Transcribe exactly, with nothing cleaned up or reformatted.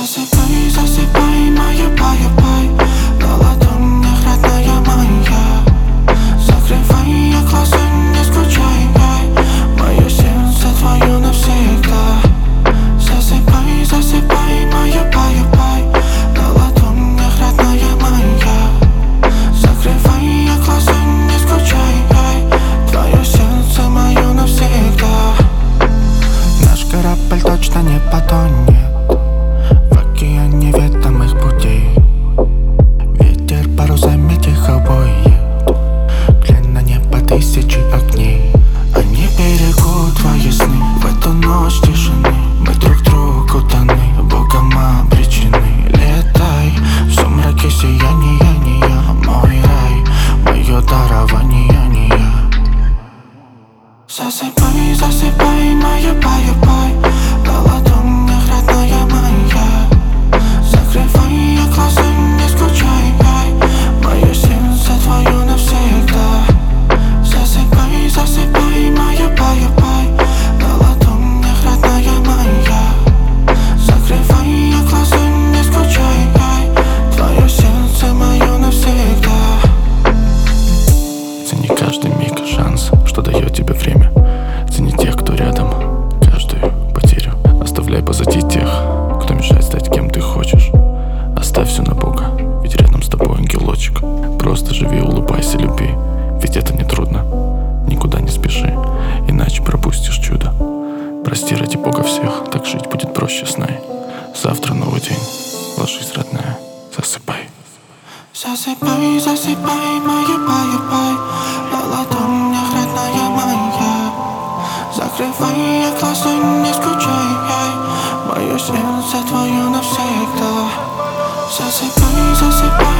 Засыпай, засыпай, моя бай-бай, на ладонях родная моя. Закрывай глаза, не скучай, мое сердце твое навсегда. Засыпай, засыпай, моя бай-бай, на ладонях родная моя. Закрывай глаза, не скучай, твое сердце мое навсегда. Наш корабль точно не потонет в океане ведомых путей. Ветер парусами тихо воет, глядя небо тысячи огней. Они берегут твои сны в эту ночь тишины. Мы друг другу даны, Богом обречены. Летай в сумраке сияния, мой рай, мое дарование не я. Засыпай, засыпай, моя бай-бай, на ладонях родная моя. Закрывай глаза, не скучай, мое сердце твое навсегда. Засыпай, засыпай, моя бай-бай, на ладонях родная моя. Закрывай глаза, не скучай, твое сердце мое навсегда. Цени каждый миг, шанс, что дает тебе время. Цени тех, кто рядом, каждую потерю. Оставляй позади тех, кто мешает стать кем ты хочешь. Оставь все на Бога, ведь рядом с тобой ангелочек. Просто живи, улыбайся, люби, ведь это не трудно. Никуда не спеши, иначе пропустишь чудо. Прости ради Бога всех, так жить будет проще, знай. Завтра новый день, ложись, родная, засыпай. Засыпай, засыпай, моя бай-бай, на ладонях родная моя. Закрывай глаза, не скучай, мое сердце твое навсегда. Засыпай, засыпай.